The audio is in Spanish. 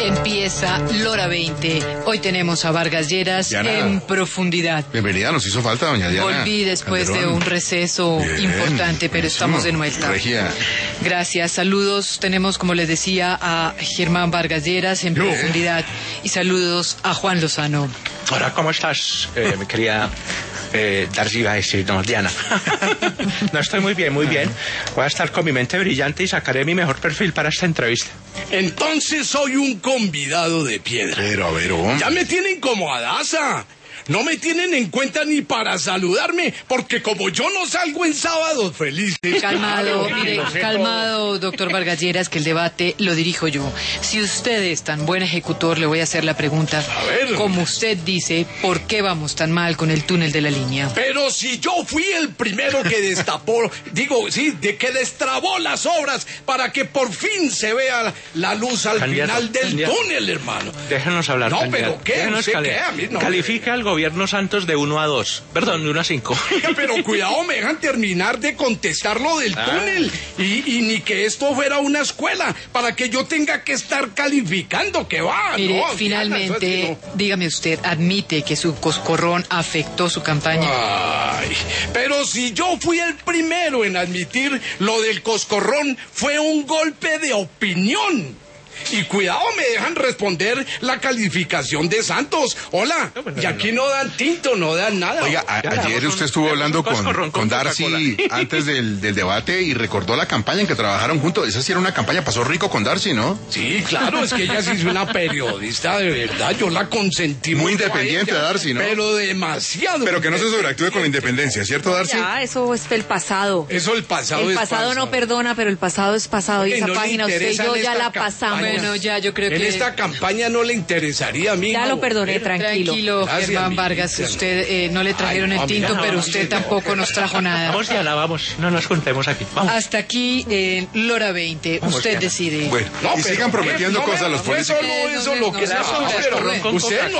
Empieza Lora 20. Hoy tenemos a Vargas Lleras Diana, en profundidad. Bienvenida, nos hizo falta doña Diana. Volví después Calderón. de un receso importante, pero estamos de vuelta. Regia. Gracias, saludos. Tenemos, como les decía, a Germán Vargas Lleras en profundidad. Y saludos a Juan Lozano. Hola, ¿cómo estás? Me quería Darcy, iba a decir, no, Diana. No, estoy muy bien, muy bien. Voy a estar con mi mente brillante y sacaré mi mejor perfil para esta entrevista. Entonces soy un convidado de piedra. Pero, a ver, hombre. Ya me tienen como adaza. No me tienen en cuenta ni para saludarme, porque como yo no salgo en sábados felices... Calmado, Claro, mire, lo sé calmado, doctor Vargas Lleras, que el debate lo dirijo yo. Si usted es tan buen ejecutor, le voy a hacer la pregunta. A ver. Como usted dice, ¿por qué vamos tan mal con el túnel de la línea? Pero si yo fui el primero que destapó, de que destrabó las obras para que por fin se vea la luz al final del túnel, hermano. Déjenos hablar, No, candidato. pero ¿qué? Déjenos ¿Usted qué? A mí no. Califique al gobierno Santos de 1 a 2. Perdón, de 1 a 5. Oiga, pero cuidado, me dejan terminar de contestar lo del túnel. Y ni que esto fuera una escuela para que yo tenga que estar calificando, que va. Mire, no, finalmente, Diana, eso es que no. dígame usted, ¿admite que su coscorrón afectó su campaña? Ay, pero si yo fui el primero en admitir lo del coscorrón, fue un golpe de opinión. Y cuidado, me dejan responder la calificación de Santos. Hola, y aquí no dan tinto, no dan nada. Oiga, ayer usted estuvo hablando con Darcy antes del debate y recordó la campaña en que trabajaron juntos. Esa sí era una campaña, pasó rico con Darcy, ¿no? Sí, claro, es que ella sí es una periodista de verdad, yo la consentí Muy mucho a independiente, ella, Darcy, ¿no? Pero demasiado. Pero que no se sobreactúe con la independencia, ¿cierto, Darcy? Ya, eso es el pasado. Eso el pasado El es pasado no perdona, pero el pasado es pasado. Y Oye, esa no le página usted y interesa yo en ya esta la pasamos. campaña. Bueno, ya yo creo En que... esta campaña no le interesaría a mí. Ya no. lo perdoné, tranquilo. Tranquilo, Gracias, Germán mi Vargas, Cristian. usted no le trajeron Ay, el no, tinto, mira, pero no, usted sí, tampoco nos trajo nada. Vamos, Diana, vamos. No nos juntemos aquí. Vamos. Hasta aquí en Lora 20, Vamos, usted Diana. decede. Bueno, No, y pero sigan prometiendo no, cosas los fue políticos. solo eso lo que No, se no, pero con usted no